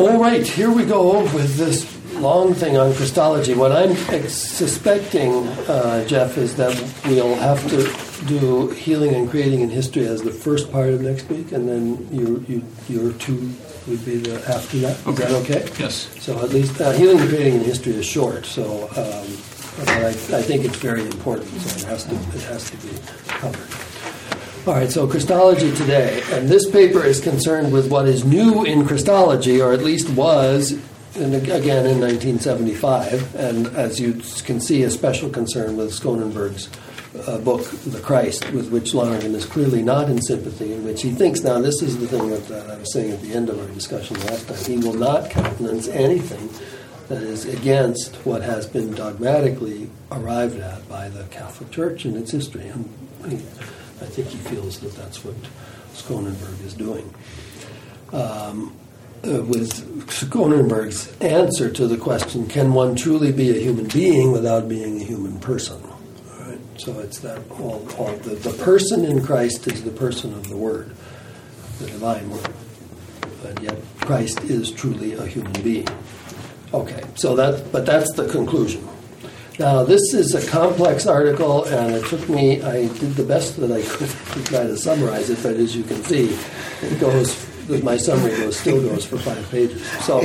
All right, here we go with this long thing on Christology. What I'm suspecting, Jeff, is that we'll have to do Healing and Creating in History as the first part of next week, and then your two would be after that. Is that okay? Yes. So at least Healing and Creating in History is short, so but I think it's very important, so it has to be covered. All right, so Christology today, and this paper is concerned with what is new in Christology, or at least was, again in 1975, and as you can see, a special concern with Skonenberg's book, The Christ, with which Lonergan is clearly not in sympathy, in which he thinks, now this is the thing that I was saying at the end of our discussion last time, he will not countenance anything that is against what has been dogmatically arrived at by the Catholic Church in its history. And I think he feels that that's what Skonenberg is doing. With Skonenberg's answer to the question, can one truly be a human being without being a human person? All right? So it's that the person in Christ is the person of the Word, the divine Word. And yet Christ is truly a human being. Okay, so that's the conclusion. Now, this is a complex article, and it took me, I did the best that I could to try to summarize it, but as you can see, it goes, my summary still goes for 5 pages. So,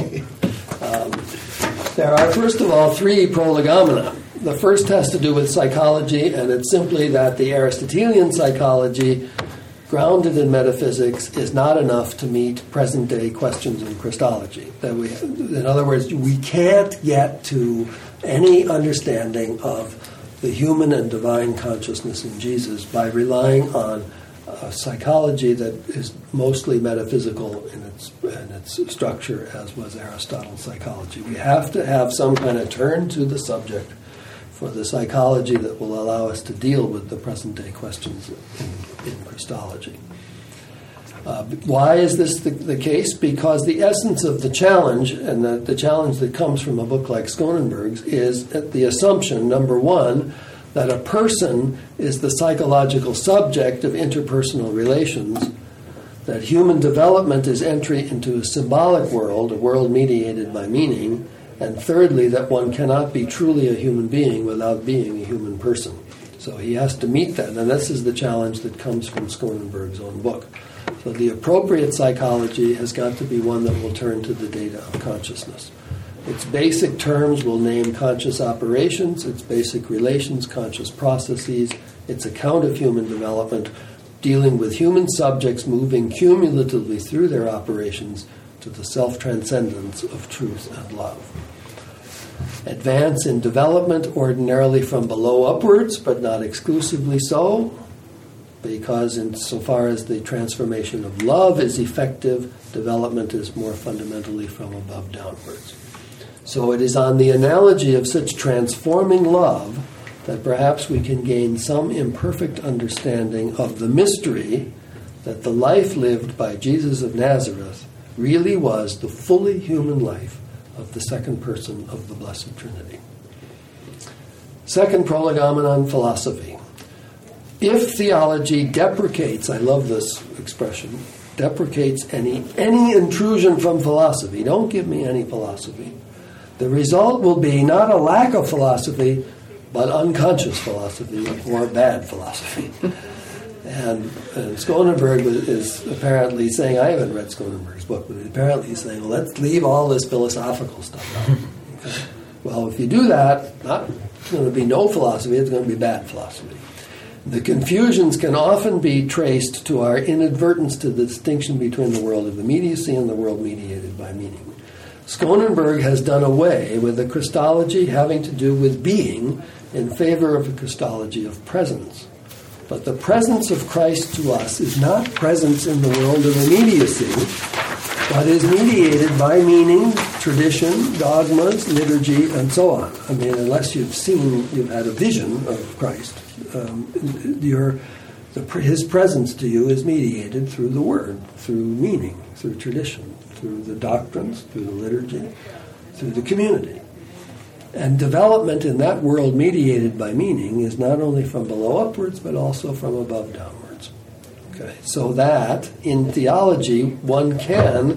there are, first of all, 3 prolegomena. The first has to do with psychology, and it's simply that the Aristotelian psychology, grounded in metaphysics, is not enough to meet present-day questions in Christology. In other words, we can't get to any understanding of the human and divine consciousness in Jesus by relying on a psychology that is mostly metaphysical in its structure, as was Aristotle's psychology. We have to have some kind of turn to the subject for the psychology that will allow us to deal with the present-day questions in Christology. Why is this the case? Because the essence of the challenge, and the challenge that comes from a book like Skonenberg's, is the assumption, number one, that a person is the psychological subject of interpersonal relations, that human development is entry into a symbolic world, a world mediated by meaning, and thirdly, that one cannot be truly a human being without being a human person. So he has to meet that, and this is the challenge that comes from Skonenberg's own book. So the appropriate psychology has got to be one that will turn to the data of consciousness. Its basic terms will name conscious operations, its basic relations, conscious processes, its account of human development, dealing with human subjects moving cumulatively through their operations to the self-transcendence of truth and love. Advance in development ordinarily from below upwards, but not exclusively so, because insofar as the transformation of love is effective, development is more fundamentally from above downwards. So it is on the analogy of such transforming love that perhaps we can gain some imperfect understanding of the mystery that the life lived by Jesus of Nazareth really was the fully human life of the second person of the Blessed Trinity. Second prolegomenon, philosophy. If theology deprecates, I love this expression, deprecates any intrusion from philosophy, don't give me any philosophy, the result will be not a lack of philosophy, but unconscious philosophy or bad philosophy. And Skonenberg is apparently saying, I haven't read Skonenberg's book, but apparently he's saying, well, let's leave all this philosophical stuff out. Okay? Well, if you do that, not going to be no philosophy, it's going to be bad philosophy. The confusions can often be traced to our inadvertence to the distinction between the world of immediacy and the world mediated by meaning. Skonenberg has done away with a Christology having to do with being in favor of a Christology of presence. But the presence of Christ to us is not presence in the world of immediacy, but is mediated by meaning, tradition, dogmas, liturgy, and so on. I mean, unless you've had a vision of Christ, his presence to you is mediated through the Word, through meaning, through tradition, through the doctrines, through the liturgy, through the community. And development in that world mediated by meaning is not only from below upwards, but also from above downwards. Okay, so that in theology one can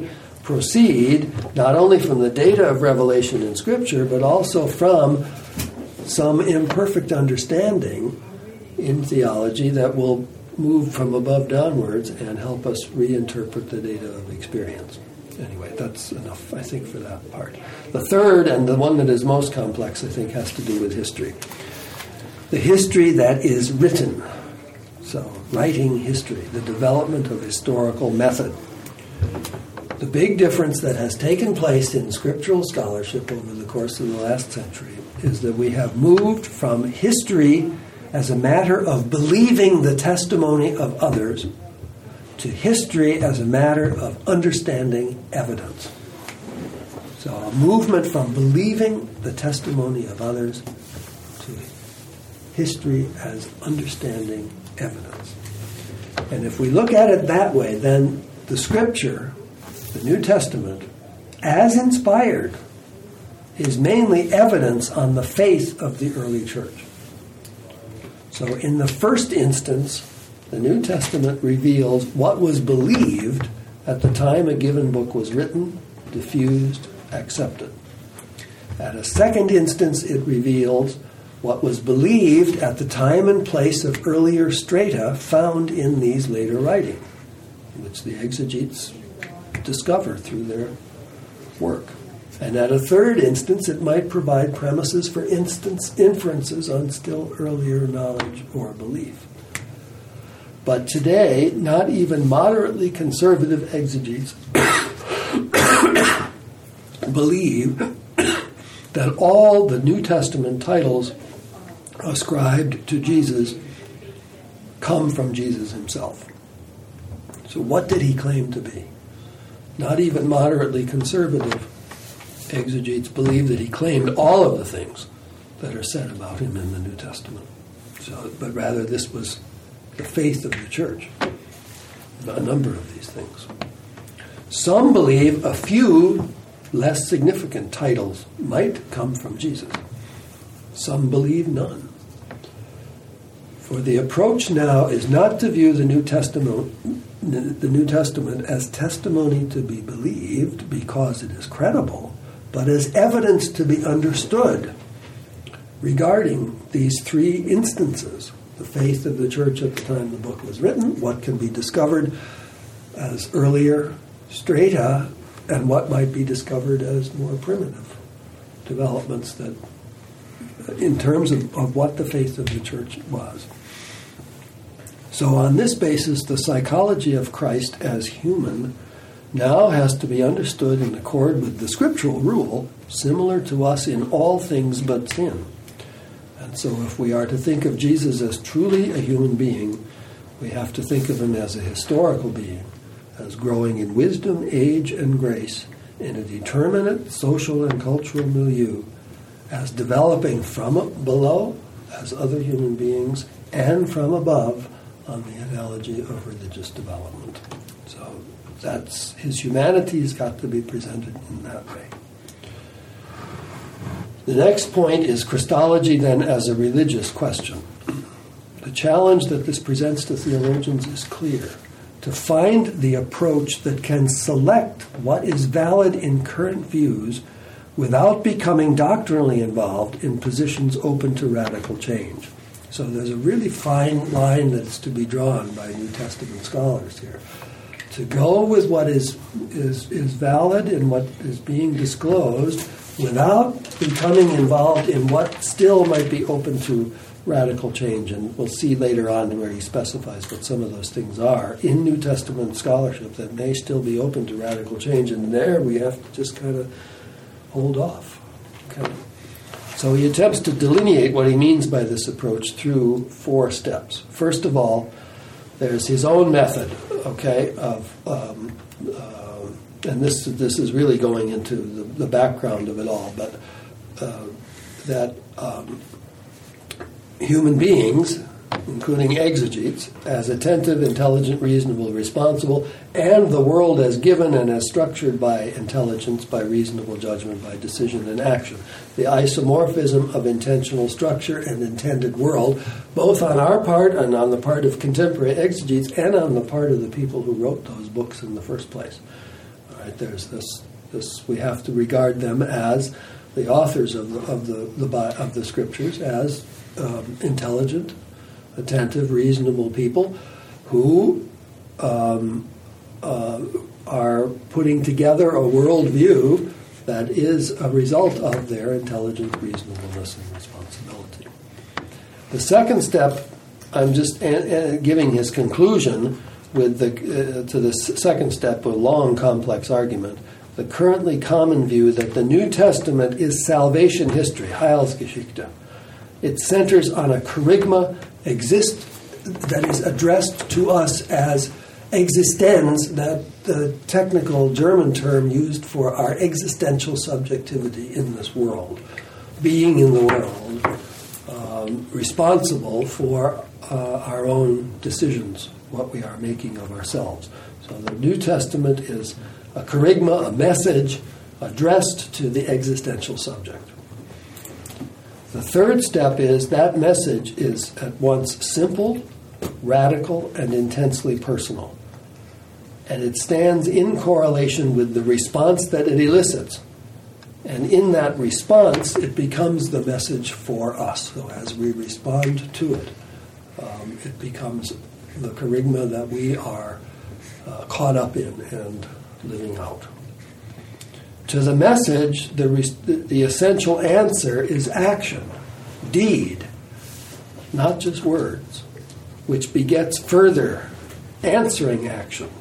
proceed not only from the data of revelation in Scripture, but also from some imperfect understanding in theology that will move from above downwards and help us reinterpret the data of experience. Anyway, that's enough, I think, for that part. The third, and the one that is most complex, I think, has to do with history. The history that is written. So, writing history, the development of historical method. The big difference that has taken place in scriptural scholarship over the course of the last century is that we have moved from history as a matter of believing the testimony of others to history as a matter of understanding evidence. So a movement from believing the testimony of others to history as understanding evidence. And if we look at it that way, then the Scripture, the New Testament, as inspired, is mainly evidence on the faith of the early church. So in the first instance, the New Testament reveals what was believed at the time a given book was written, diffused, accepted. At a second instance, it reveals what was believed at the time and place of earlier strata found in these later writings, which the exegetes discover through their work. And at a third instance, it might provide premises for inferences on still earlier knowledge or belief. But today, not even moderately conservative exegetes believe that all the New Testament titles ascribed to Jesus come from Jesus himself. So what did he claim to be? Not even moderately conservative exegetes believe that he claimed all of the things that are said about him in the New Testament. But rather this was the faith of the church, a number of these things. Some believe a few less significant titles might come from Jesus. Some believe none. For the approach now is not to view the New Testament as testimony to be believed because it is credible, but as evidence to be understood regarding these three instances: the faith of the church at the time the book was written, what can be discovered as earlier strata, and what might be discovered as more primitive developments that, in terms of what the faith of the church was. So on this basis, the psychology of Christ as human now has to be understood in accord with the scriptural rule, similar to us in all things but sin. And so if we are to think of Jesus as truly a human being, we have to think of him as a historical being, as growing in wisdom, age, and grace in a determinate social and cultural milieu, as developing from below as other human beings, and from above on the analogy of religious development. So that's his humanity has got to be presented in that way. The next point is Christology then as a religious question. The challenge that this presents to theologians is clear: to find the approach that can select what is valid in current views without becoming doctrinally involved in positions open to radical change. So there's a really fine line that's to be drawn by New Testament scholars here. To go with what is valid and what is being disclosed without becoming involved in what still might be open to radical change. And we'll see later on where he specifies what some of those things are in New Testament scholarship that may still be open to radical change. And there we have to just kind of hold off. Okay. So he attempts to delineate what he means by this approach through 4 steps. First of all, there's his own method, okay, and this is really going into the background of it all, but that human beings, including exegetes, as attentive, intelligent, reasonable, responsible, and the world as given and as structured by intelligence, by reasonable judgment, by decision and action. The isomorphism of intentional structure and intended world, both on our part and on the part of contemporary exegetes and on the part of the people who wrote those books in the first place. All Right? There's this. We have to regard them as the authors of the scriptures as intelligent, attentive, reasonable people who are putting together a worldview that is a result of their intelligent reasonableness and responsibility. The second step, I'm just giving his conclusion with to the second step, a long, complex argument. The currently common view that the New Testament is salvation history, Heilsgeschichte. It centers on a kerygma that is addressed to us as Existenz, that the technical German term used for our existential subjectivity in this world, being in the world, responsible for our own decisions, what we are making of ourselves. So the New Testament is a kerygma, a message addressed to the existential subject. The third step is that message is at once simple, radical, and intensely personal. And it stands in correlation with the response that it elicits. And in that response, it becomes the message for us. So as we respond to it, it becomes the kerygma that we are caught up in and living out. To the message, the essential answer is action, deed, not just words, which begets further answering action.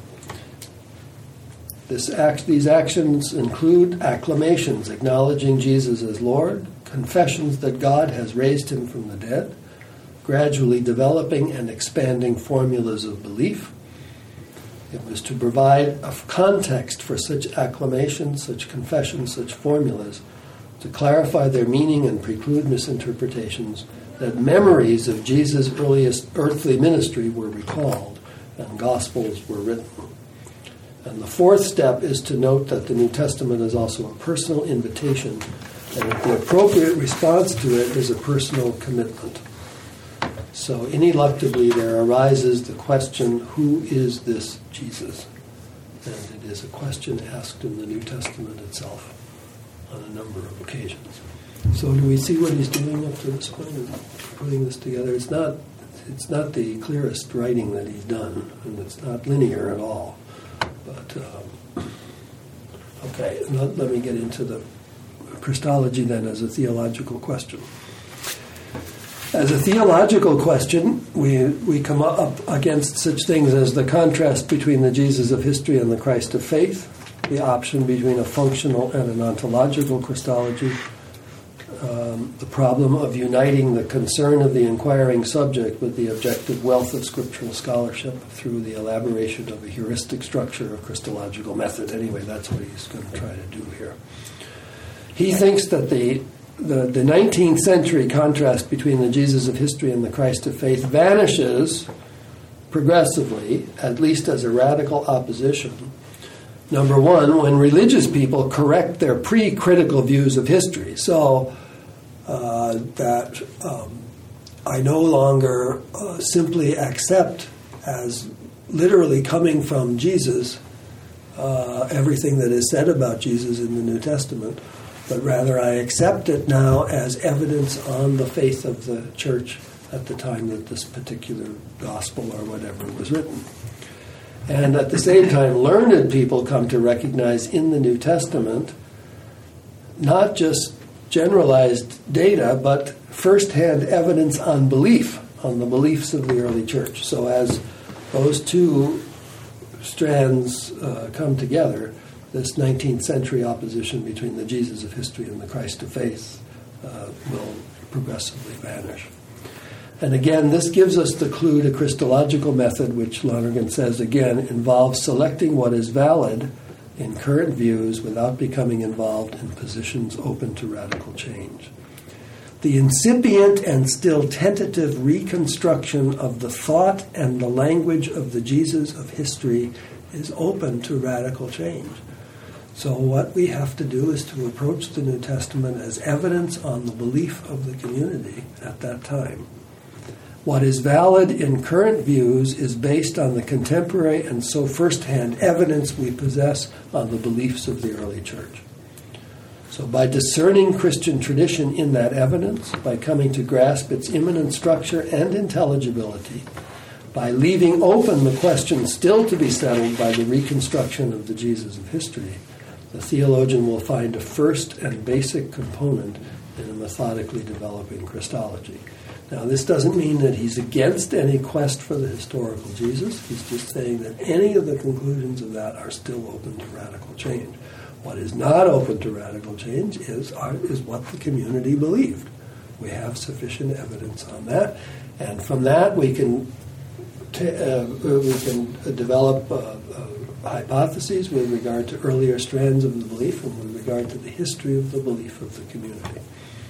These actions include acclamations, acknowledging Jesus as Lord, confessions that God has raised him from the dead, gradually developing and expanding formulas of belief. It was to provide a context for such acclamations, such confessions, such formulas, to clarify their meaning and preclude misinterpretations, that memories of Jesus' earliest earthly ministry were recalled and Gospels were written. And the fourth step is to note that the New Testament is also a personal invitation, and that the appropriate response to it is a personal commitment. So ineluctably there arises the question, who is this Jesus? And it is a question asked in the New Testament itself on a number of occasions. So do we see what he's doing up to this point and putting this together? It's not the clearest writing that he's done, and it's not linear at all. But, okay, let me get into the Christology then as a theological question. As a theological question, we come up against such things as the contrast between the Jesus of history and the Christ of faith, the option between a functional and an ontological Christology, the problem of uniting the concern of the inquiring subject with the objective wealth of scriptural scholarship through the elaboration of a heuristic structure of Christological method. Anyway, that's what he's going to try to do here. He thinks that the 19th century contrast between the Jesus of history and the Christ of faith vanishes progressively, at least as a radical opposition. Number one, when religious people correct their pre-critical views of history. So that I no longer simply accept as literally coming from Jesus everything that is said about Jesus in the New Testament, but rather I accept it now as evidence on the faith of the church at the time that this particular gospel or whatever was written. And at the same time, learned people come to recognize in the New Testament not just generalized data, but first-hand evidence on belief, on the beliefs of the early church. So as those two strands come together, this 19th century opposition between the Jesus of history and the Christ of faith will progressively vanish. And again, this gives us the clue to Christological method, which Lonergan says, again, involves selecting what is valid in current views without becoming involved in positions open to radical change. The incipient and still tentative reconstruction of the thought and the language of the Jesus of history is open to radical change. So what we have to do is to approach the New Testament as evidence on the belief of the community at that time. What is valid in current views is based on the contemporary and so first-hand evidence we possess on the beliefs of the early church. So by discerning Christian tradition in that evidence, by coming to grasp its immanent structure and intelligibility, by leaving open the question still to be settled by the reconstruction of the Jesus of history, the theologian will find a first and basic component in a methodically developing Christology. Now, this doesn't mean that he's against any quest for the historical Jesus. He's just saying that any of the conclusions of that are still open to radical change. What is not open to radical change is what the community believed. We have sufficient evidence on that, and from that we can develop hypotheses with regard to earlier strands of the belief and with regard to the history of the belief of the community.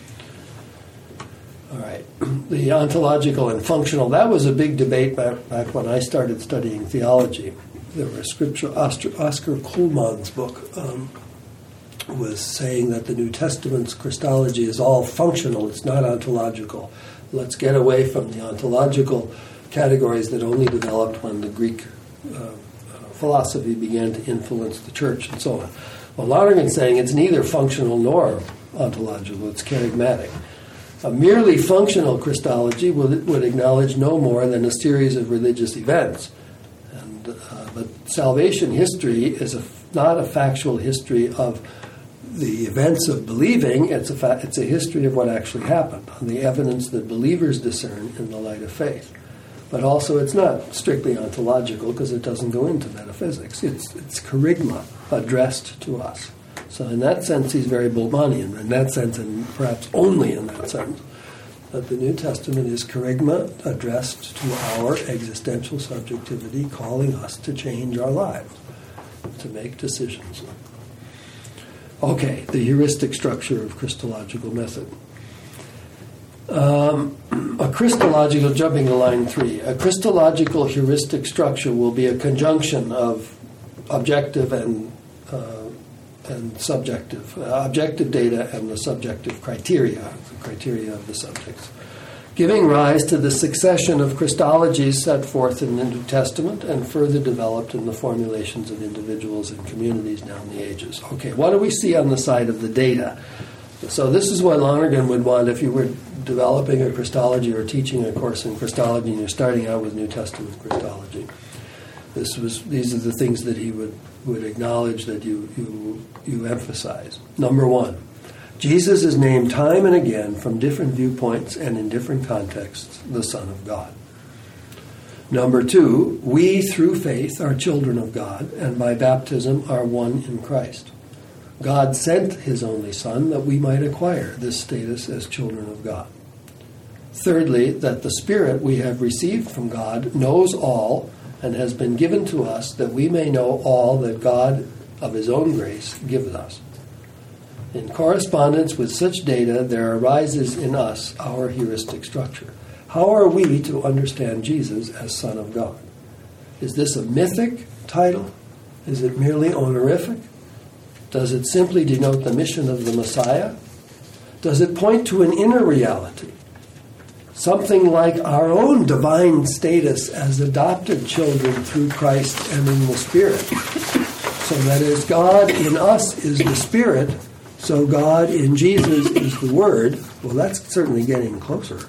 All right. The ontological and functional, that was a big debate back when I started studying theology. There were scripture, Oscar Kuhlmann's book was saying that the New Testament's Christology is all functional, it's not ontological. Let's get away from the ontological categories that only developed when the Greek philosophy began to influence the church and so on. Well, Lonergan's saying it's neither functional nor ontological, it's charismatic. A merely functional Christology would acknowledge no more than a series of religious events. But salvation history is not a factual history of the events of believing. It's a history of what actually happened, on the evidence that believers discern in the light of faith. But also it's not strictly ontological because it doesn't go into metaphysics. It's kerygma addressed to us. So in that sense, he's very Bultmannian, in that sense, and perhaps only in that sense. But the New Testament is kerygma addressed to our existential subjectivity, calling us to change our lives, to make decisions. Okay, the heuristic structure of Christological method. A Christological, jumping to line 3, a Christological heuristic structure will be a conjunction of objective and subjective, objective data and the subjective criteria, the criteria of the subjects, giving rise to the succession of Christologies set forth in the New Testament and further developed in the formulations of individuals and communities down the ages. Okay, what do we see on the side of the data? So this is what Lonergan would want if you were developing a Christology or teaching a course in Christology and you're starting out with New Testament Christology. These are the things that he would acknowledge that you emphasize. Number 1, Jesus is named time and again from different viewpoints and in different contexts the Son of God. Number 2, we through faith are children of God and by baptism are one in Christ. God sent his only Son that we might acquire this status as children of God. Thirdly, that the Spirit we have received from God knows all and has been given to us that we may know all that God of his own grace gives us. In correspondence with such data, there arises in us our heuristic structure. How are we to understand Jesus as Son of God? Is this a mythic title? Is it merely honorific? Does it simply denote the mission of the Messiah? Does it point to an inner reality? Something like our own divine status as adopted children through Christ and in the Spirit. So that as God in us is the Spirit, so God in Jesus is the Word. Well, that's certainly getting closer.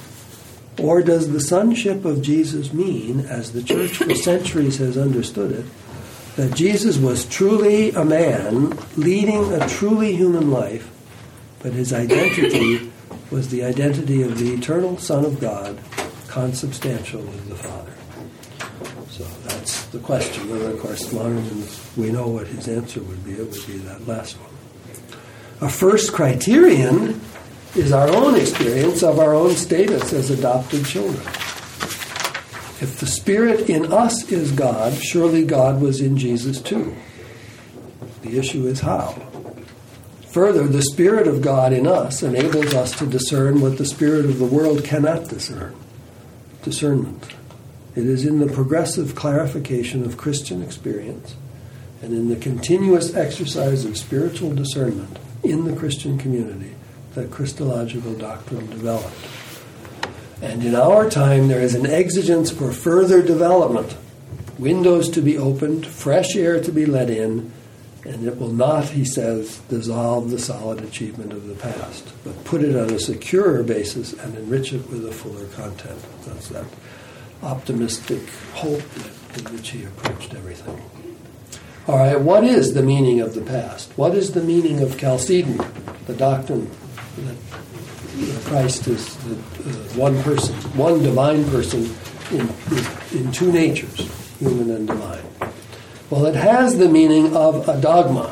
Or does the sonship of Jesus mean, as the Church for centuries has understood it, that Jesus was truly a man leading a truly human life, but his identity was the identity of the eternal Son of God, consubstantial with the Father? So that's the question. And of course, we know what his answer would be. It would be that last one. A first criterion is our own experience of our own status as adopted children. If the Spirit in us is God, surely God was in Jesus too. The issue is how. Further, the Spirit of God in us enables us to discern what the spirit of the world cannot discern. Discernment. It is in the progressive clarification of Christian experience and in the continuous exercise of spiritual discernment in the Christian community that Christological doctrine developed. And in our time, there is an exigence for further development, windows to be opened, fresh air to be let in, and it will not, he says, dissolve the solid achievement of the past, but put it on a securer basis and enrich it with a fuller content. That's that optimistic hope in which he approached everything. All right, what is the meaning of the past? What is the meaning of Chalcedon, the doctrine that Christ is the one person, one divine person in two natures, human and divine? Well, it has the meaning of a dogma.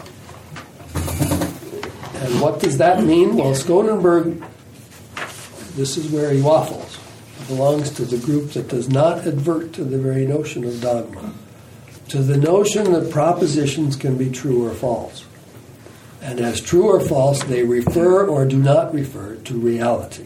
And what does that mean? Well, Skonenberg, this is where he waffles. He belongs to the group that does not advert to the very notion of dogma, to the notion that propositions can be true or false. And as true or false, they refer or do not refer to reality.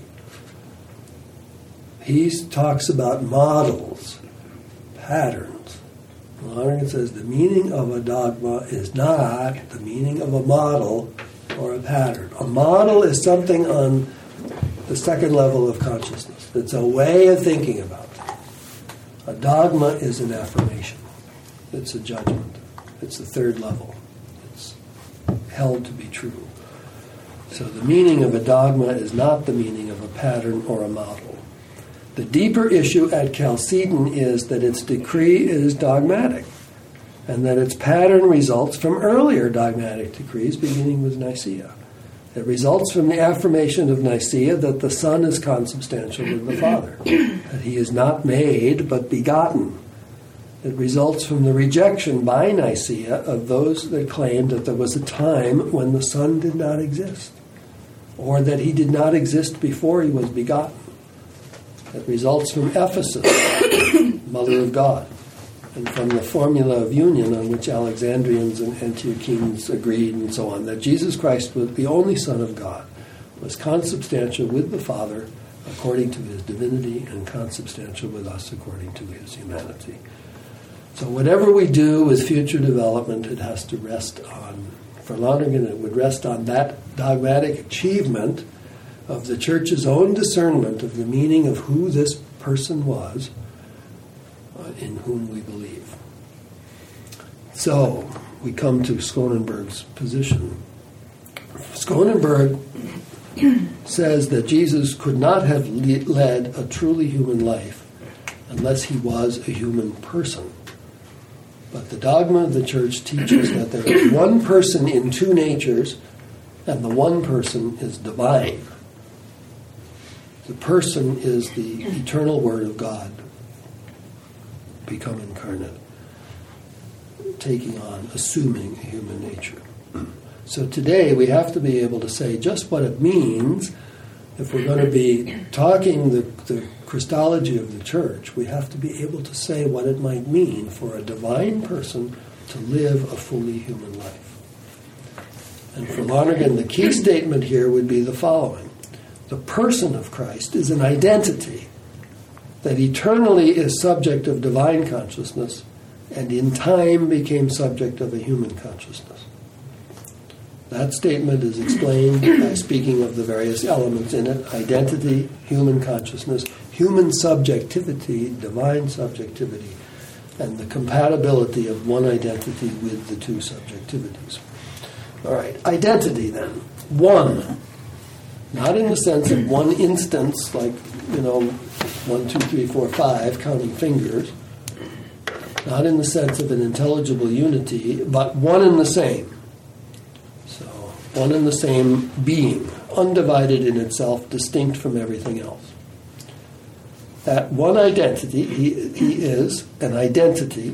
He talks about models, patterns. Lonergan says the meaning of a dogma is not the meaning of a model or a pattern. A model is something on the second level of consciousness. It's a way of thinking about things. A dogma is an affirmation. It's a judgment. It's the third level. It's held to be true. So the meaning of a dogma is not the meaning of a pattern or a model. The deeper issue at Chalcedon is that its decree is dogmatic, and that its pattern results from earlier dogmatic decrees, beginning with Nicaea. It results from the affirmation of Nicaea that the Son is consubstantial with the Father, that he is not made but begotten. It results from the rejection by Nicaea of those that claimed that there was a time when the Son did not exist, or that he did not exist before he was begotten. It results from Ephesus, Mother of God, and from the formula of union on which Alexandrians and Antiochenes agreed and so on, that Jesus Christ was the only Son of God, was consubstantial with the Father according to his divinity and consubstantial with us according to his humanity. So whatever we do with future development, it has to rest on, for Lonergan, it would rest on that dogmatic achievement of the Church's own discernment of the meaning of who this person was in whom we believe. So we come to Skonenberg's position. Skonenberg says that Jesus could not have led a truly human life unless he was a human person. But the dogma of the Church teaches that there is one person in two natures, and the one person is divine. The person is the eternal Word of God become incarnate, taking on, assuming a human nature. So today we have to be able to say just what it means. If we're going to be talking the Christology of the Church, we have to be able to say what it might mean for a divine person to live a fully human life. And for Lonergan, the key statement here would be the following. The person of Christ is an identity that eternally is subject of divine consciousness and in time became subject of a human consciousness. That statement is explained by speaking of the various elements in it: identity, human consciousness, human subjectivity, divine subjectivity, and the compatibility of one identity with the two subjectivities. All right, identity then. One. Not in the sense of one instance, like, 1, 2, 3, 4, 5, counting fingers. Not in the sense of an intelligible unity, but one and the same. So, one and the same being, undivided in itself, distinct from everything else. That one identity, he is an identity,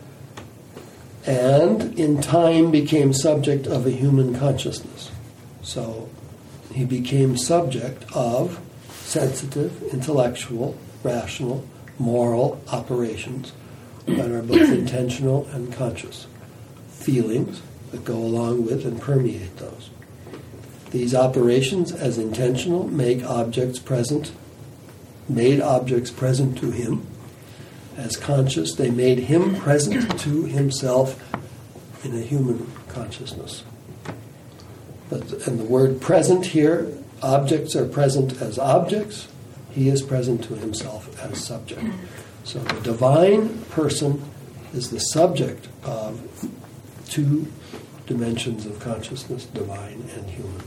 and in time became subject of a human consciousness. So, he became subject of sensitive, intellectual, rational, moral operations that are both intentional and conscious. Feelings that go along with and permeate those. These operations, as intentional, made objects present to him. As conscious, they made him present to himself in a human consciousness. And the word present here, objects are present as objects. He is present to himself as subject. So the divine person is the subject of two dimensions of consciousness, divine and human.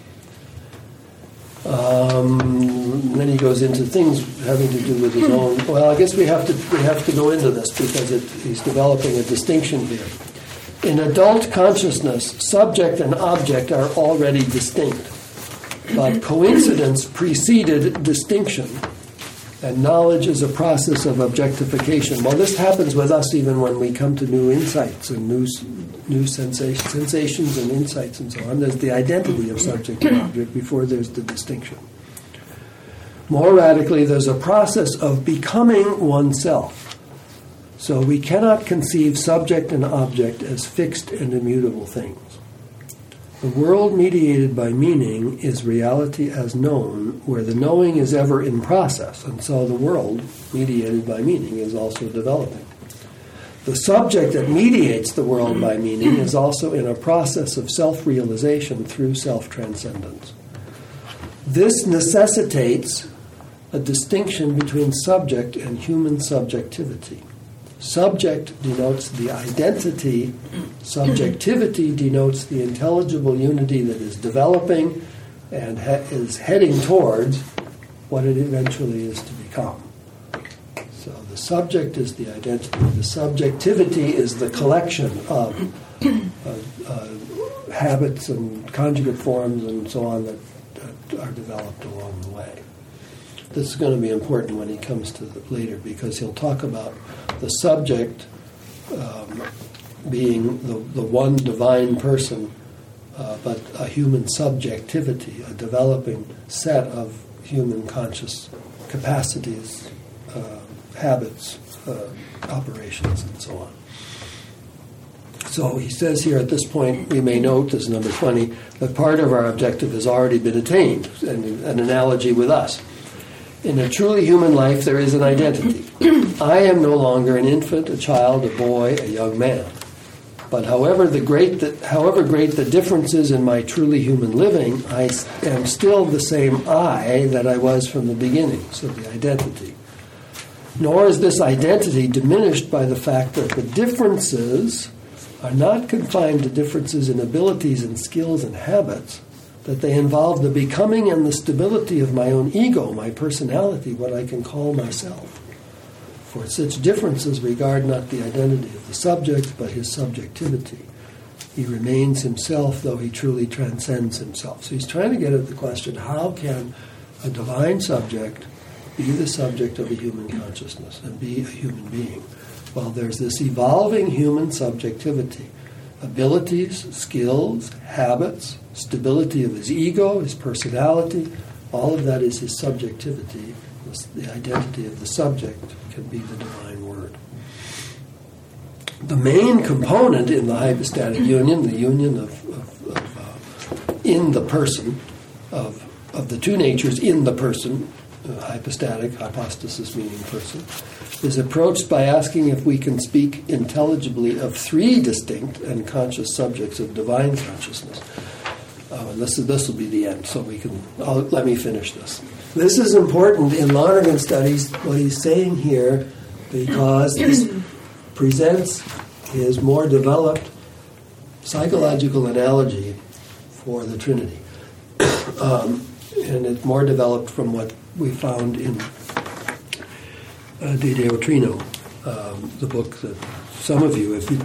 Then he goes into things having to do with his own. Well, I guess we have to go into this because he's developing a distinction here. In adult consciousness, subject and object are already distinct, but coincidence preceded distinction, and knowledge is a process of objectification. Well, this happens with us even when we come to new insights and new sensations and insights and so on. There's the identity of subject and object before there's the distinction. More radically, there's a process of becoming oneself. So we cannot conceive subject and object as fixed and immutable things. The world mediated by meaning is reality as known, where the knowing is ever in process, and so the world mediated by meaning is also developing. The subject that mediates the world by meaning is also in a process of self-realization through self-transcendence. This necessitates a distinction between subject and human subjectivity. Subject denotes the identity. Subjectivity denotes the intelligible unity that is developing and is heading towards what it eventually is to become. So the subject is the identity. The subjectivity is the collection of habits and conjugate forms and so on that are developed along the way. This is going to be important when he comes to later, because he'll talk about the subject being the one divine person, but a human subjectivity, a developing set of human conscious capacities, habits, operations, and so on. So he says here at this point, we may note, this is number 20, that part of our objective has already been attained, an analogy with us. In a truly human life, there is an identity. I am no longer an infant, a child, a boy, a young man. But however great the differences in my truly human living, I am still the same I that I was from the beginning, so the identity. Nor is this identity diminished by the fact that the differences are not confined to differences in abilities and skills and habits, that they involve the becoming and the stability of my own ego, my personality, what I can call myself. For such differences regard not the identity of the subject, but his subjectivity. He remains himself, though he truly transcends himself. So he's trying to get at the question, how can a divine subject be the subject of a human consciousness and be a human being? Well, there's this evolving human subjectivity. Abilities, skills, habits, stability of his ego, his personality, all of that is his subjectivity. The identity of the subject can be the divine word. The main component in the hypostatic union, the union in the person, of the two natures in the person, hypostatic, hypostasis meaning person, is approached by asking if we can speak intelligibly of three distinct and conscious subjects of divine consciousness. And this will be the end, so let me finish this. This is important in Lonergan studies, what he's saying here, because this presents his more developed psychological analogy for the Trinity. And it's more developed from what we found in De Deo Trino, the book that some of you, you've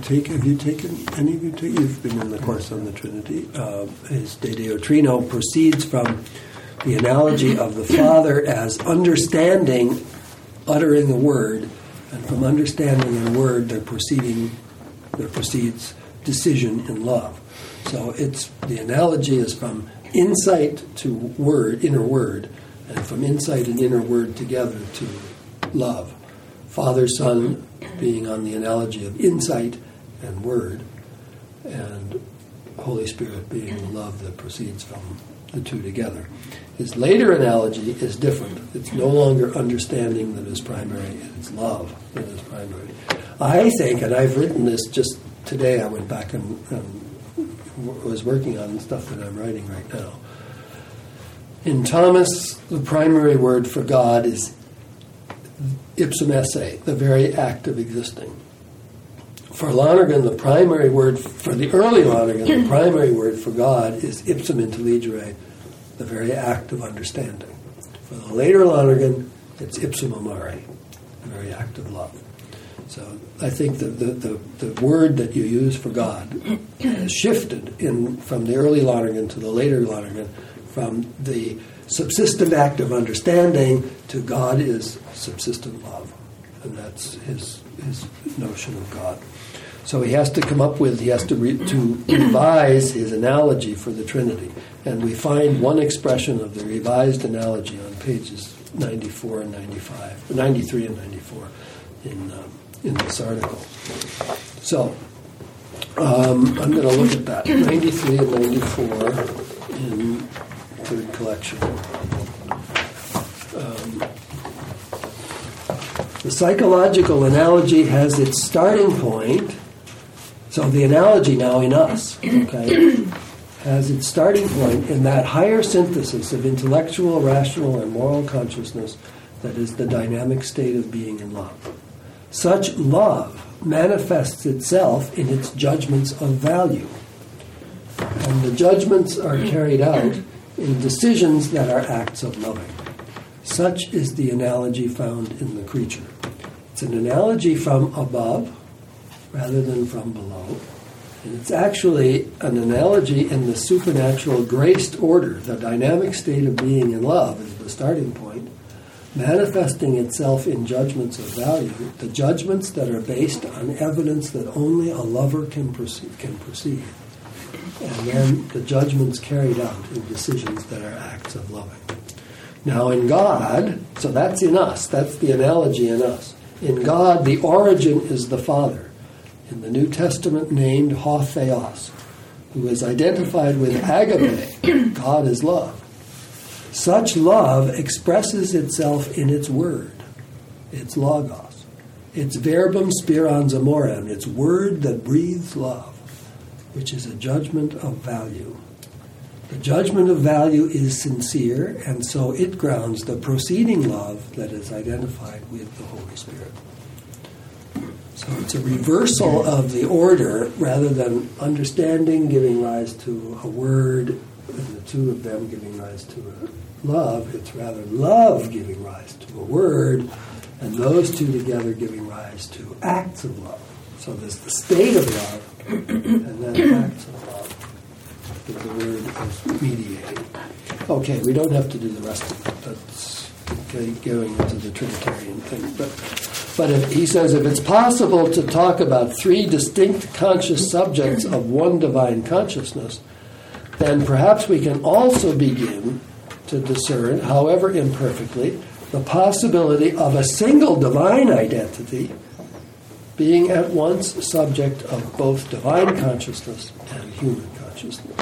been in the course on the Trinity, is De Deo Trino proceeds from the analogy of the Father as understanding, uttering a word, and from understanding a word there proceeds decision in love. So the analogy is from insight to word, inner word, and from insight and inner word together to love. Father, Son being on the analogy of insight and word, and Holy Spirit being the love that proceeds from the two together. His later analogy is different. It's no longer understanding that is primary, it's love that is primary. I think, and I've written this just today, I went back and was working on the stuff that I'm writing right now. In Thomas, the primary word for God is ipsum esse, the very act of existing. For Lonergan, the primary word, for the early Lonergan, the primary word for God is ipsum intelligere, the very act of understanding. For the later Lonergan, it's ipsum amare, the very act of love. So I think the word that you use for God has shifted from the early Lonergan to the later Lonergan, from the subsistent act of understanding to God is subsistent love. And that's his notion of God. So he has to revise his analogy for the Trinity. And we find one expression of the revised analogy on pages 94 and 95, 93 and 94 in this article. So I'm going to look at that, 93 and 94 in third collection. The psychological analogy has its starting point. So the analogy now in us, okay, has its starting point in that higher synthesis of intellectual, rational, and moral consciousness that is the dynamic state of being in love. Such love manifests itself in its judgments of value. And the judgments are carried out in decisions that are acts of loving. Such is the analogy found in the creature. It's an analogy from above rather than from below. And it's actually an analogy in the supernatural graced order. The dynamic state of being in love is the starting point, manifesting itself in judgments of value, the judgments that are based on evidence that only a lover can perceive. And then the judgments carried out in decisions that are acts of loving. Now in God, so that's in us, that's the analogy in us. In God, the origin is the Father, in the New Testament named Ho Theos, who is identified with agape, God is love. Such love expresses itself in its word, its logos, its verbum spirans amorem, its word that breathes love, which is a judgment of value. The judgment of value is sincere, and so it grounds the proceeding love that is identified with the Holy Spirit. So it's a reversal of the order rather than understanding giving rise to a word and the two of them giving rise to a love. It's rather love giving rise to a word and those two together giving rise to acts of love. So there's the state of love and then acts of love. The word is mediating. Okay, we don't have to do the rest of it. That's okay, going into the Trinitarian thing. But he says if it's possible to talk about three distinct conscious subjects of one divine consciousness, then perhaps we can also begin to discern, however imperfectly, the possibility of a single divine identity being at once subject of both divine consciousness and human consciousness.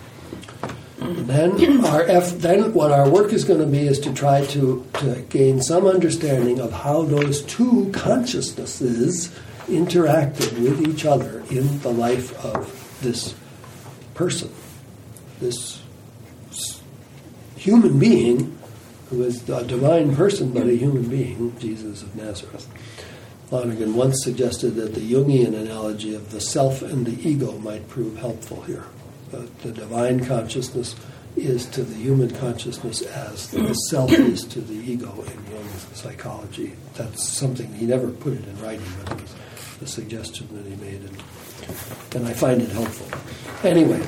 And then what our work is going to be is to try to gain some understanding of how those two consciousnesses interacted with each other in the life of this person, this human being who is a divine person but a human being, Jesus of Nazareth. Lonergan once suggested that the Jungian analogy of the self and the ego might prove helpful here. The divine consciousness is to the human consciousness as the self is to the ego in Jung's psychology. That's something, he never put it in writing, but it was a suggestion that he made, and I find it helpful. Anyway,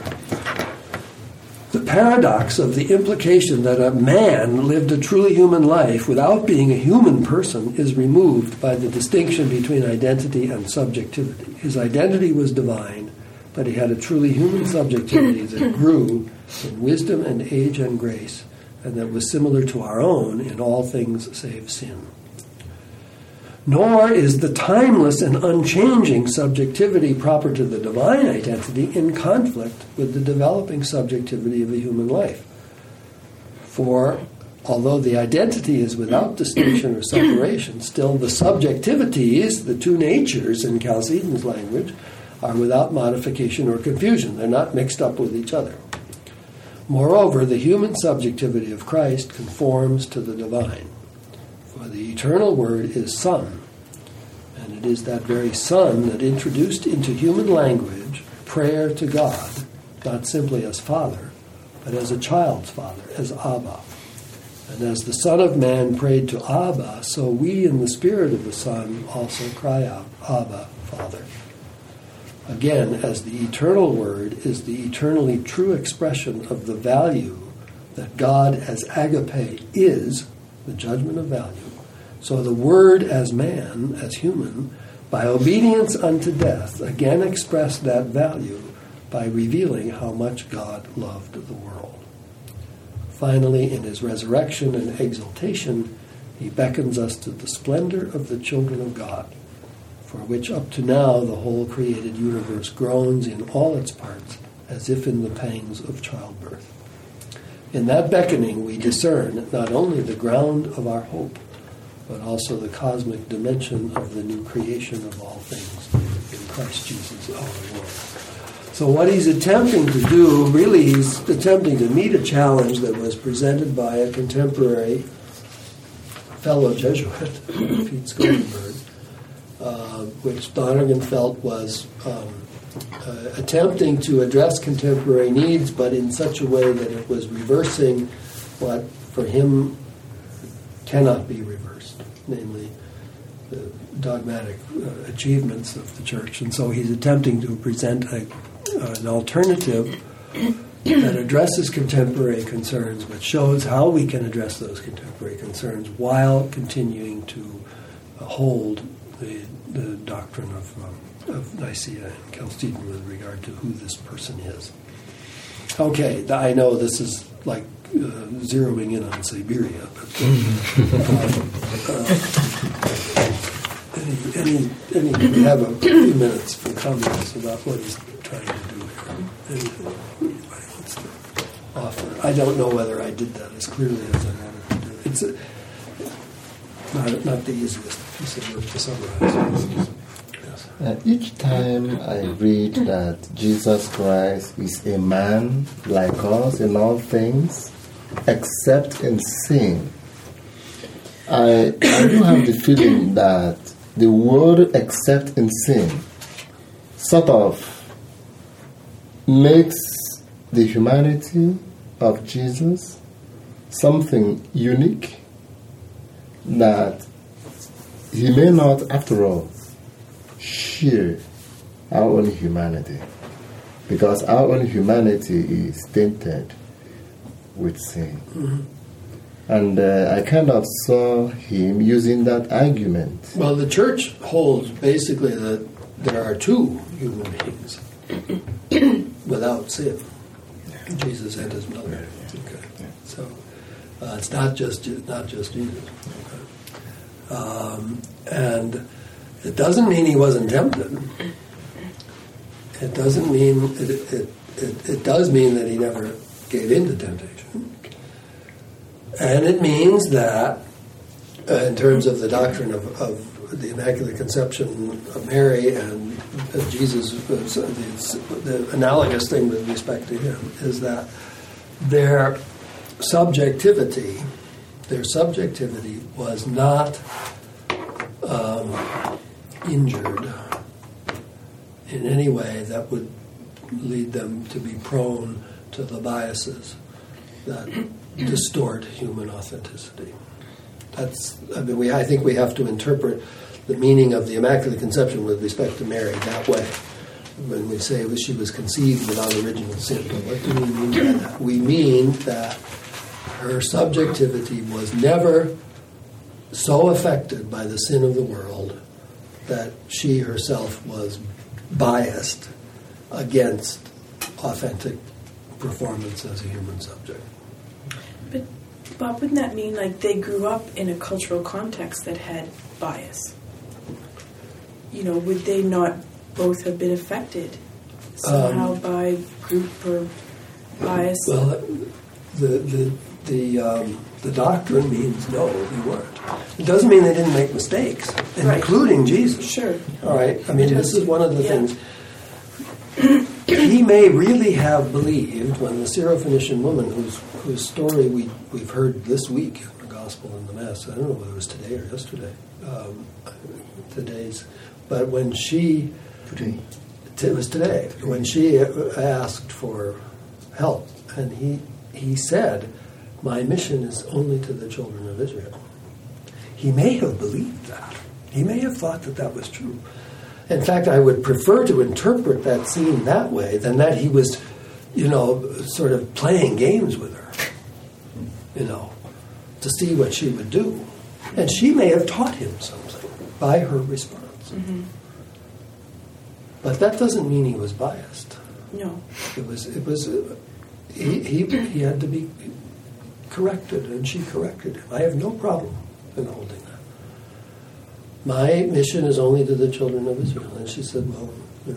the paradox of the implication that a man lived a truly human life without being a human person is removed by the distinction between identity and subjectivity. His identity was divine, but he had a truly human subjectivity that grew in wisdom and age and grace, and that was similar to our own in all things save sin. Nor is the timeless and unchanging subjectivity proper to the divine identity in conflict with the developing subjectivity of a human life. For although the identity is without distinction or separation, still the subjectivities, the two natures in Chalcedon's language, are without modification or confusion. They're not mixed up with each other. Moreover, the human subjectivity of Christ conforms to the divine. For the eternal Word is Son, and it is that very Son that introduced into human language prayer to God, not simply as Father, but as a child's father, as Abba. And as the Son of Man prayed to Abba, so we in the Spirit of the Son also cry out, Abba, Father. Again, as the eternal Word is the eternally true expression of the value that God as agape is, the judgment of value, so the Word as man, as human, by obedience unto death, again expressed that value by revealing how much God loved the world. Finally, in his resurrection and exaltation, he beckons us to the splendor of the children of God, for which up to now the whole created universe groans in all its parts, as if in the pangs of childbirth. In that beckoning we discern not only the ground of our hope, but also the cosmic dimension of the new creation of all things in Christ Jesus our Lord. So what he's attempting to do, really he's attempting to meet a challenge that was presented by a contemporary fellow Jesuit, Pete Scodenberg, which Donegan felt was attempting to address contemporary needs, but in such a way that it was reversing what, for him, cannot be reversed, namely the dogmatic achievements of the Church. And so he's attempting to present an alternative that addresses contemporary concerns, but shows how we can address those contemporary concerns while continuing to hold the doctrine of Nicaea and Chalcedon with regard to who this person is. Okay, I know this is like zeroing in on Siberia, but we have a few minutes for comments about what he's trying to do here. Anything anybody wants to offer? I don't know whether I did that as clearly as I wanted to do. It's not the easiest piece of work to summarize. Yes. Each time I read that Jesus Christ is a man like us in all things, except in sin, I do have the feeling that the word except in sin sort of makes the humanity of Jesus something unique that he may not, after all, share our own humanity, because our own humanity is tainted with sin. Mm-hmm. And I kind of saw him using that argument. Well, the Church holds basically that there are two human beings without sin, Jesus and his mother. Okay. So it's not just Jesus. Okay. And it doesn't mean he wasn't tempted. It doesn't mean it does mean that he never gave in to temptation. And it means that, in terms of the doctrine of the Immaculate Conception of Mary and of Jesus, the analogous thing with respect to him is that their subjectivity was not injured in any way that would lead them to be prone to the biases that distort human authenticity. I think we have to interpret the meaning of the Immaculate Conception with respect to Mary that way. When we say she was conceived without original sin, what do we mean by that? We mean that her subjectivity was never so affected by the sin of the world that she herself was biased against authentic performance as a human subject. But, Bob, wouldn't that mean like they grew up in a cultural context that had bias? Would they not both have been affected somehow by group or bias? Well, the doctrine means no, they weren't. It doesn't mean they didn't make mistakes, including Jesus. Sure. All right. I mean, this is one of the things. he may really have believed when the Syrophoenician woman, whose story we've heard this week in the Gospel and the Mass, I don't know whether it was today or yesterday, today's, but when she... Today. It was today, when she asked for help, and he said, "My mission is only to the children of Israel." He may have believed that. He may have thought that that was true. In fact, I would prefer to interpret that scene that way than that he was, sort of playing games with her, to see what she would do. And she may have taught him something by her response. Mm-hmm. But that doesn't mean he was biased. No. He had to be corrected, and she corrected him. I have no problem in holding that. My mission is only to the children of Israel. And she said, well,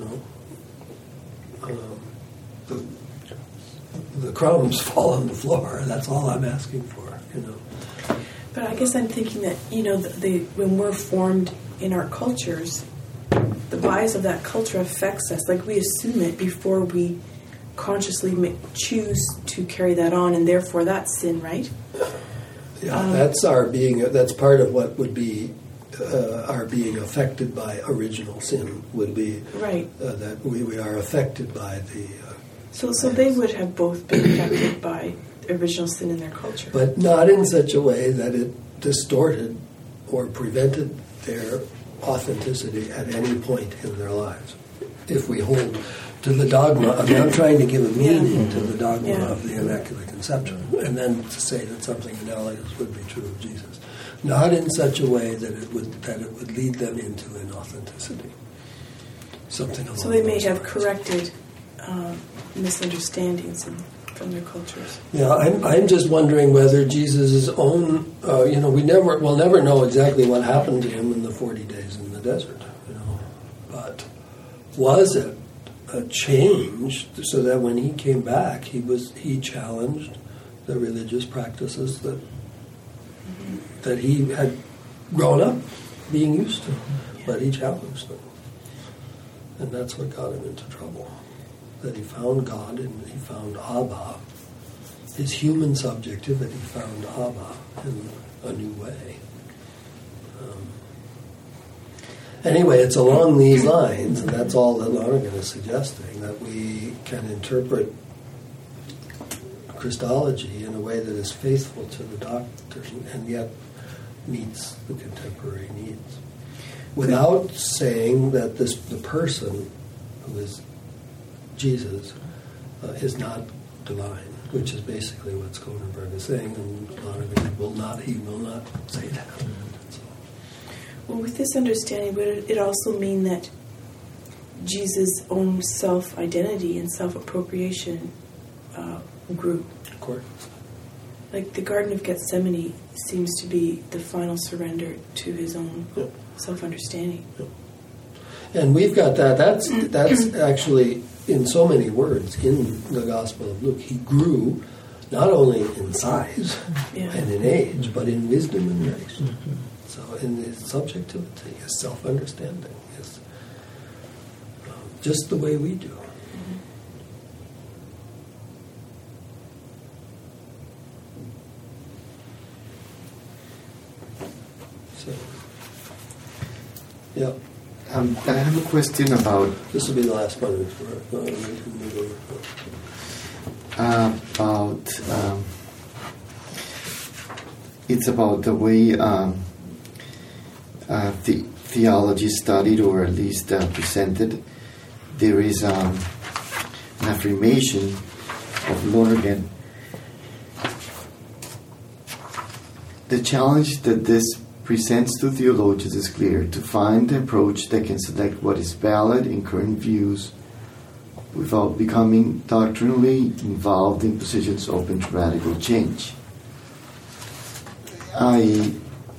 the crumbs fall on the floor. That's all I'm asking for, But I guess I'm thinking that, when we're formed in our cultures, the bias of that culture affects us. Like, we assume it before we consciously choose to carry that on, and therefore that's sin, right? Yeah, that's our being. That's part of what would be our being affected by original sin. Would be right that we are affected by the. So they would have both been affected by original sin in their culture, but not in such a way that it distorted or prevented their authenticity at any point in their lives. If we hold to the dogma, I'm trying to give a meaning to the dogma of the Immaculate Conception, and then to say that something analogous would be true of Jesus, not in such a way that it would lead them into inauthenticity. Something along. So they may those have lines. corrected misunderstandings from their cultures. Yeah, I'm just wondering whether Jesus' own, we'll never know exactly what happened to him in the 40 days in the desert, but was it a change so that when he came back, he challenged the religious practices that he had grown up being used to, but he challenged them, and that's what got him into trouble. That he found God and he found Abba. His human subjectivity found Abba in a new way. Anyway, it's along these lines, and that's all that Lonergan is suggesting, that we can interpret Christology in a way that is faithful to the doctrine and yet meets the contemporary needs, without saying that the person who is Jesus is not divine, which is basically what Skonenberg is saying, and Lonergan will not say that. Well, with this understanding, would it also mean that Jesus' own self-identity and self-appropriation grew? Of course. Like the Garden of Gethsemane seems to be the final surrender to his own self-understanding. Yep. And we've got that. That's actually in so many words in the Gospel of Luke. He grew not only in size and in age, but in wisdom and grace. Mm-hmm. So in his subjectivity, his self-understanding, his just the way we do. Mm-hmm. So, yeah. I have a question about... This will be the last one. It's about the way the theology studied, or at least presented. There is an affirmation of Lonergan. The challenge that this presents to theologians is clear: to find an approach that can select what is valid in current views without becoming doctrinally involved in positions open to radical change. I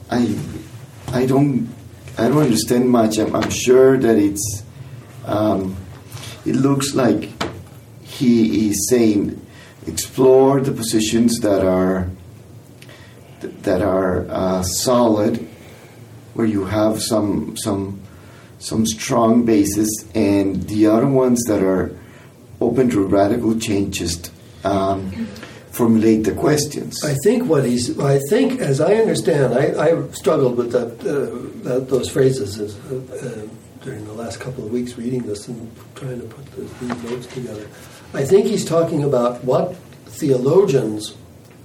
don't understand much. I'm sure that it's it looks like he is saying explore the positions that are solid, where you have some strong basis, and the other ones that are open to radical change, just formulate the questions. I think as I understand, I struggled with those phrases during the last couple of weeks reading this and trying to put these notes together. I think he's talking about what theologians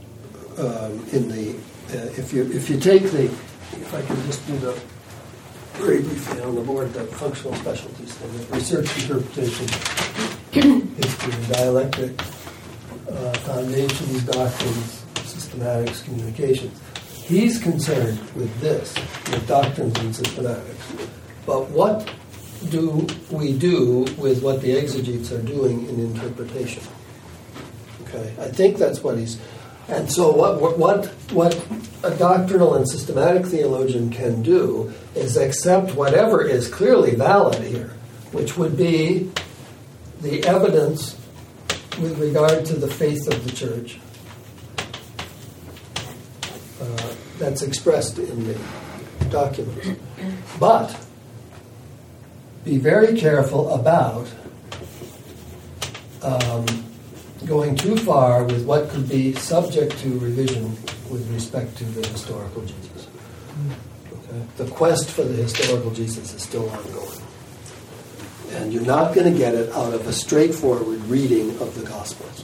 if you take if I can just do the very briefly on the board, the functional specialties thing, the research, interpretation, history, and dialectic, foundations, doctrines, systematics, communications. He's concerned with this, with doctrines and systematics. But what do we do with what the exegetes are doing in interpretation? Okay, I think that's what he's. And so what a doctrinal and systematic theologian can do is accept whatever is clearly valid here, which would be the evidence with regard to the faith of the church that's expressed in the documents. But be very careful about going too far with what could be subject to revision with respect to the historical Jesus. Okay? The quest for the historical Jesus is still ongoing. And you're not going to get it out of a straightforward reading of the Gospels.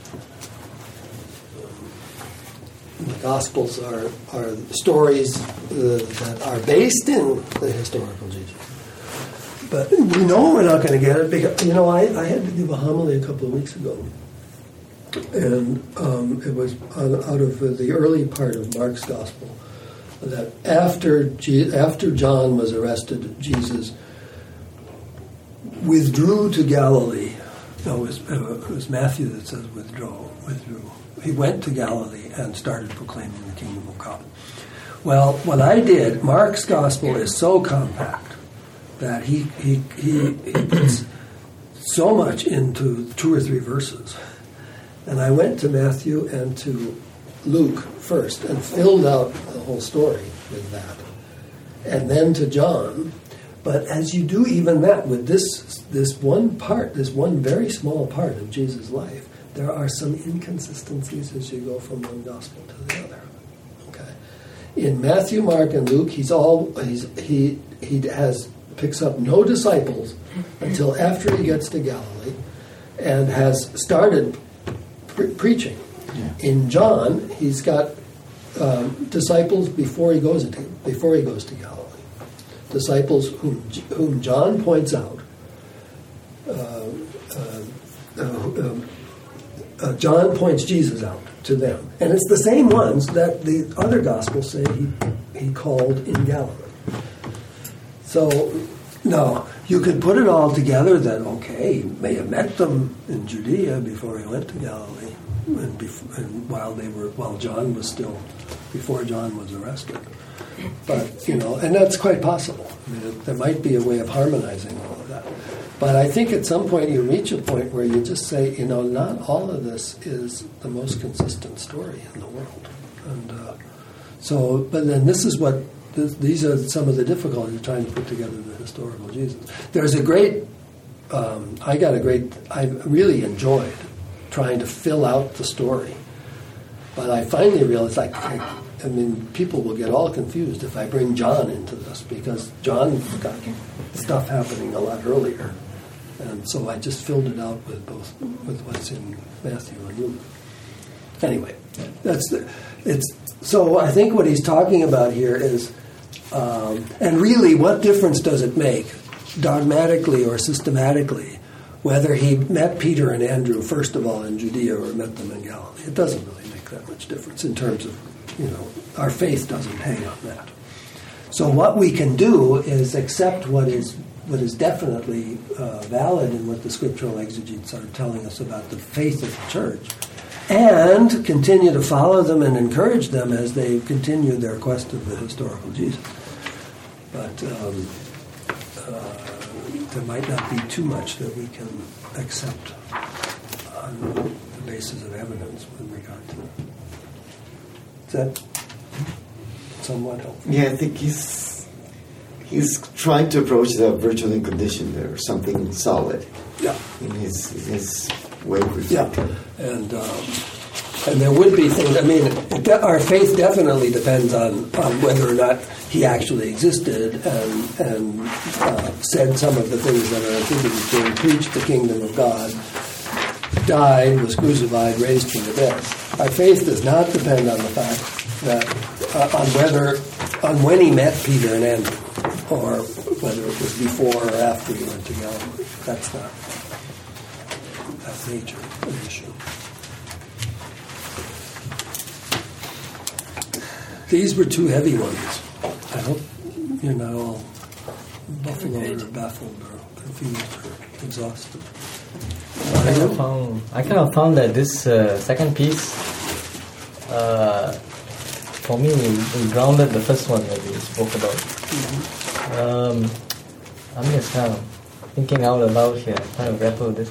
The Gospels are stories that are based in the historical Jesus. But we know we're not going to get it because, I had to give a homily a couple of weeks ago. And it was out of the early part of Mark's Gospel that after John was arrested, Jesus withdrew to Galilee. No, it was Matthew that says withdrew. He went to Galilee and started proclaiming the kingdom of God. Well, what I did, Mark's Gospel is so compact that he puts so much into 2 or 3 verses. And I went to Matthew and to Luke first and filled out the whole story with that. And then to John. But as you do even that, with this one part, this one very small part of Jesus' life, there are some inconsistencies as you go from one gospel to the other. Okay. In Matthew, Mark, and Luke, he picks up no disciples until after he gets to Galilee and has started preaching. Yeah. In John, he's got disciples before he goes to Galilee. Disciples whom John points out. John points Jesus out to them, and it's the same ones that the other Gospels say he called in Galilee. So now you could put it all together that he may have met them in Judea before he went to Galilee, and while John was still before John was arrested. But and that's quite possible. I mean, there might be a way of harmonizing all of that. But I think at some point you reach a point where you just say, not all of this is the most consistent story in the world. And but then this is what. These are some of the difficulties of trying to put together the historical Jesus. There's a great, I really enjoyed trying to fill out the story. But I finally realized, people will get all confused if I bring John into this, because John got stuff happening a lot earlier. And so I just filled it out with what's in Matthew and Luke. Anyway, so I think what he's talking about here is, and really, what difference does it make, dogmatically or systematically, whether he met Peter and Andrew, first of all, in Judea or met them in Galilee? It doesn't really make that much difference in terms of, our faith doesn't hang on that. So what we can do is accept what is definitely valid in what the scriptural exegetes are telling us about the faith of the church, and continue to follow them and encourage them as they continue their quest of the historical Jesus. But there might not be too much that we can accept on the basis of evidence with regard to it. Is that somewhat helpful? Yeah, I think he's trying to approach the virtual incondition there, something solid. Yeah. in his way of reflecting. And there would be things. I mean, our faith definitely depends on whether or not he actually existed and said some of the things that are attributed to him, preached the kingdom of God, died, was crucified, raised from the dead. Our faith does not depend on the fact that on when he met Peter and Andrew, or whether it was before or after he went to Galilee. That's nature of the issue. These were two heavy ones. I hope you're not all buffaloed or baffled or confused or exhausted. I kind of found that this second piece, for me, it grounded the first one that we spoke about. I'm just kind of thinking out loud here, trying to grapple with this.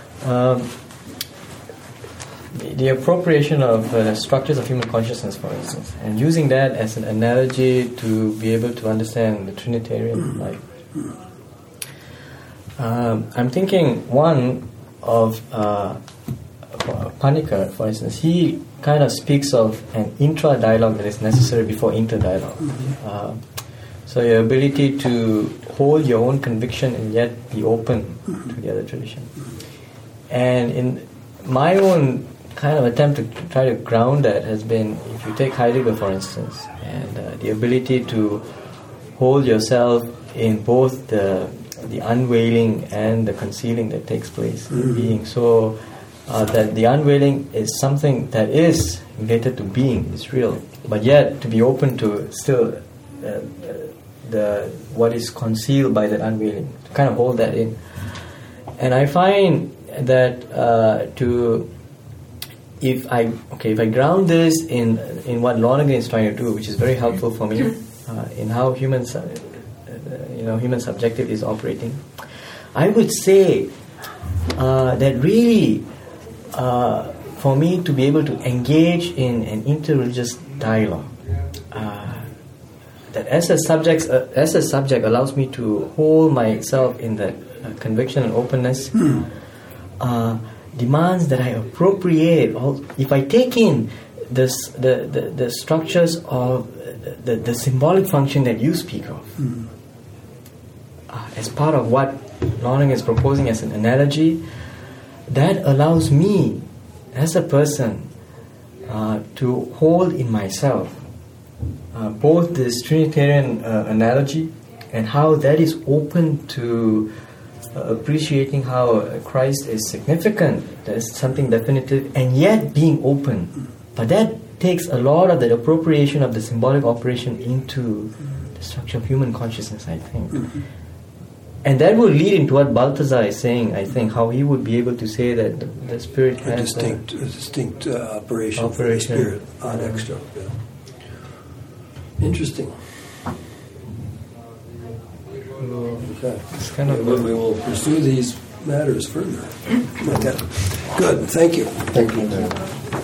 The appropriation of structures of human consciousness, for instance, and using that as an analogy to be able to understand the Trinitarian life. I'm thinking one of Panikar, for instance. He kind of speaks of an intra-dialogue that is necessary before inter-dialogue. So your ability to hold your own conviction and yet be open to the other tradition. And in my own kind of attempt to try to ground that has been, if you take Heidegger for instance, and the ability to hold yourself in both the unveiling and the concealing that takes place in being, so that the unveiling is something that is related to being, it's real, but yet to be open to still what is concealed by that unveiling, to kind of hold that in. And I find that if I ground this in what Lonergan is trying to do, which is very helpful for me in how human subjective is operating, I would say that really for me to be able to engage in an interreligious dialogue, that as a subject allows me to hold myself in that conviction and openness. Demands that I appropriate. If I take in the structures of the symbolic function that you speak of as part of what Lonergan is proposing as an analogy, that allows me as a person to hold in myself both this Trinitarian analogy and how that is open to appreciating how Christ is significant, there's something definitive, and yet being open. But that takes a lot of the appropriation of the symbolic operation into the structure of human consciousness, I think. And that will lead into what Balthazar is saying, I think, how he would be able to say that the Spirit has a distinct operation for the Spirit on extra. Yeah. Interesting. Okay. It's kind of we will pursue these matters further. Okay. Good. Thank you. Thank you.